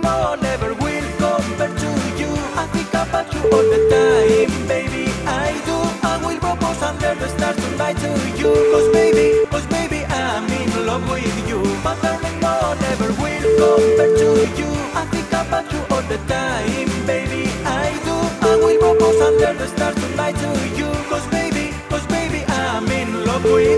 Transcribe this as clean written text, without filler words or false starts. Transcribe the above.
no, never will compare to you. I think about you all the time, baby, I do. I will propose under the stars tonight to you. Cause baby, I'm in love with you. But darling, no, never will compare to you. I think about you all the time, baby, I do. I will propose under the stars tonight to you. Cause baby, I'm in love with you.